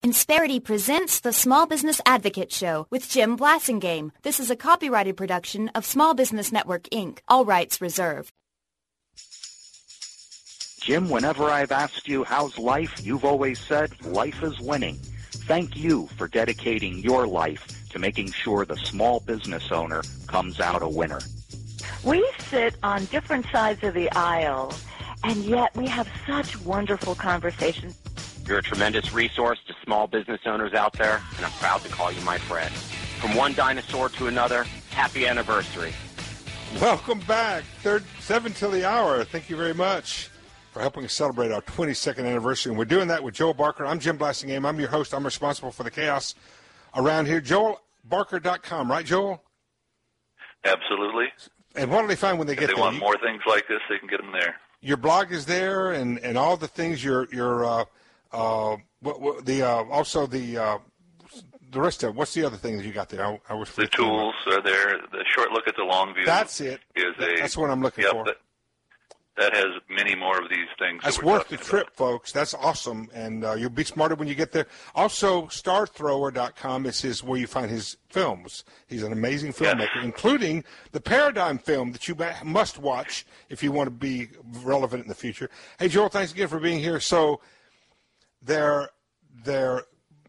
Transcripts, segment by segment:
Insperity presents the Small Business Advocate Show with Jim Blasingame. This is a copyrighted production of Small Business Network, Inc. All rights reserved. Jim, whenever I've asked you how's life, you've always said life is winning. Thank you for dedicating your life to making sure the small business owner comes out a winner. We sit on different sides of the aisle, and yet we have such wonderful conversations. You're a tremendous resource to small business owners out there, and I'm proud to call you my friend. From one dinosaur to another, happy anniversary. Welcome back. 7 till the hour. Thank you very much for helping us celebrate our 22nd anniversary. And we're doing that with Joel Barker. I'm Jim Blasingame. I'm your host. I'm responsible for the chaos around here. JoelBarker.com, right, Joel? Absolutely. And what do they find when they get there? If they want more things like this, they can get them there. Your blog is there, and all the things also the rest of it. What's the other thing that you got there? The tools are there. The short look at the long view. That's it. That's what I'm looking for. That has many more of these things. That's worth the trip, folks. That's awesome, and you'll be smarter when you get there. Also, StarThrower.com is where you find his films. He's an amazing filmmaker, including the Paradigm film that you must watch if you want to be relevant in the future. Hey, Joel, thanks again for being here. So, in a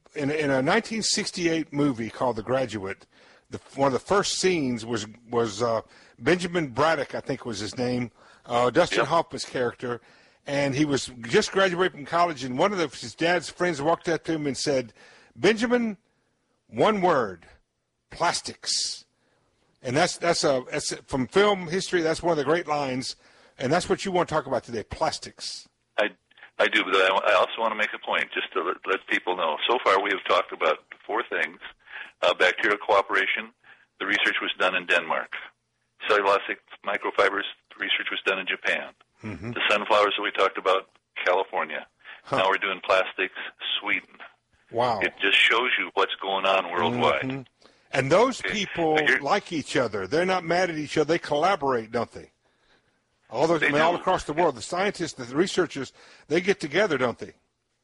1968 movie called The Graduate, one of the first scenes was Benjamin Braddock, I think was his name, Dustin Hoffman's character, and he was just graduated from college, and one of his dad's friends walked up to him and said, "Benjamin, one word, plastics." And that's from film history. That's one of the great lines, and that's what you want to talk about today: plastics. I do, but I also want to make a point just to let people know. So far, we have talked about 4 things: bacterial cooperation. The research was done in Denmark. Cellulosic microfibers. Research was done in Japan. Mm-hmm. The sunflowers that we talked about, California. Now we're doing plastics, Sweden. Wow. It just shows you what's going on worldwide. Mm-hmm. And those people like each other. They're not mad at each other. They collaborate, don't they? All across the world. The scientists, the researchers, they get together, don't they?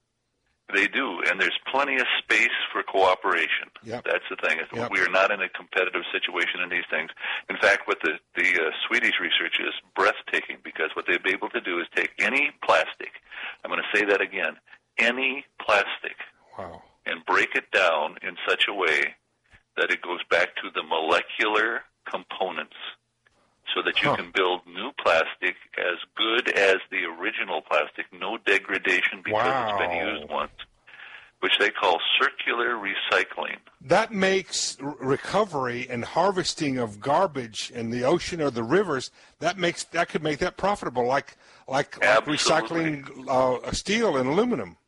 They do, and there's plenty of space for cooperation. Yep. That's the thing. Yep. We are not in a competitive situation in these things. In fact, what the Swedish research is breathtaking, because what they've been able to do is take any plastic, I'm going to say that again, any plastic, wow, and break it down in such a way that it goes back to the molecular components, so that you can build new plastic as good as the original plastic, no degradation because it's been used once, which they call circular recycling. That makes recovery and harvesting of garbage in the ocean or the rivers, that could make that profitable, like recycling steel and aluminum.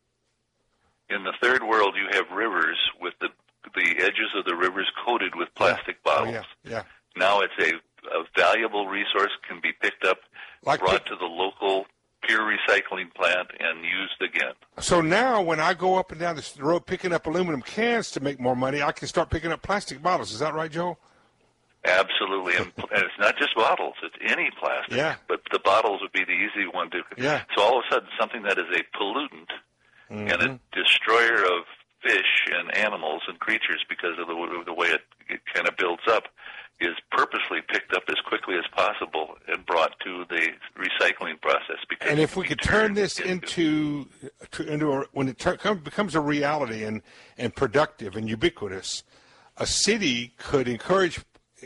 In the third world, you have rivers with the edges of the rivers coated with plastic bottles. Oh, yeah. Now it's a valuable resource, can be picked up, brought to the local pure recycling plant, and used again. So now when I go up and down the road picking up aluminum cans to make more money, I can start picking up plastic bottles. Is that right, Joel? Absolutely. And it's not just bottles. It's any plastic. Yeah. But the bottles would be the easy one to... Yeah. So all of a sudden, something that is a pollutant and a destroyer of fish and animals and creatures because of the way it kind of builds up is purposely picked up as quickly as possible and brought to the recycling process. And if we could turn this into when it becomes a reality and productive and ubiquitous, a city could encourage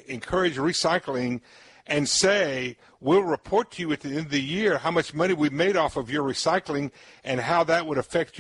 recycling and say, we'll report to you at the end of the year how much money we made off of your recycling and how that would affect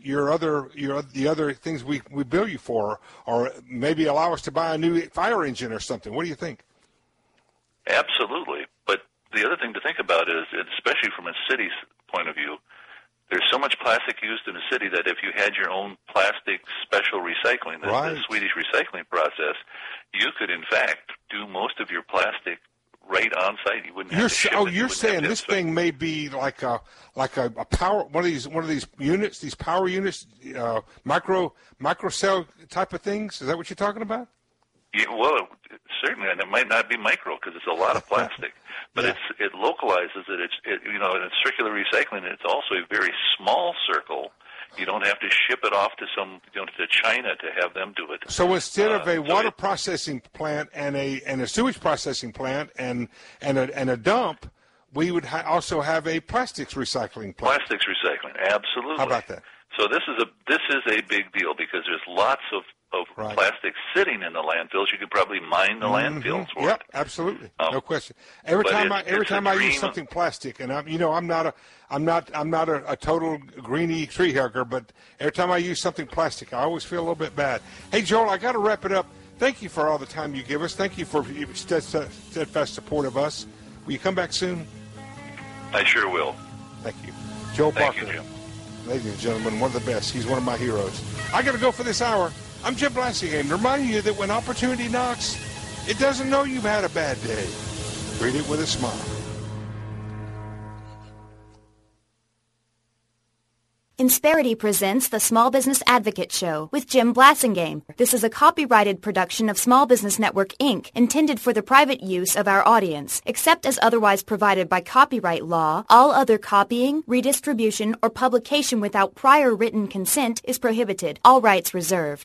the other things we bill you for, or maybe allow us to buy a new fire engine or something. What do you think? Absolutely. But the other thing to think about is, especially from a city's point of view, there's so much plastic used in a city that if you had your own plastic special recycling, the Swedish recycling process, you could in fact do most of your plastic right on site. You wouldn't have to ship it. You're saying this thing may be like a power one of these units, these power units, micro cell type of things. Is that what you're talking about? Yeah, well, certainly, and it might not be micro because it's a lot of plastic, but it localizes it. In circular recycling, it's also a very small circle You don't have to ship it off to to China to have them do it. So instead of a water processing plant and a sewage processing plant and a dump, we would also have a plastics recycling plant. Plastics recycling, absolutely. How about that? So this is a big deal because there's lots of plastic sitting in the landfills. You could probably mine the landfills for it. Absolutely, no question. Every time I use something plastic, and I'm not a total greenie tree hugger, but every time I use something plastic, I always feel a little bit bad. Hey, Joel, I got to wrap it up. Thank you for all the time you give us. Thank you for your steadfast support of us. Will you come back soon? I sure will. Thank you, Joel Parker. Thank you, Jim. Ladies and gentlemen, one of the best. He's one of my heroes. I got to go for this hour. I'm Jim Blasingame, reminding you that when opportunity knocks, it doesn't know you've had a bad day. Greet it with a smile. Insperity presents the Small Business Advocate Show with Jim Blasingame. This is a copyrighted production of Small Business Network, Inc., intended for the private use of our audience. Except as otherwise provided by copyright law, all other copying, redistribution, or publication without prior written consent is prohibited. All rights reserved.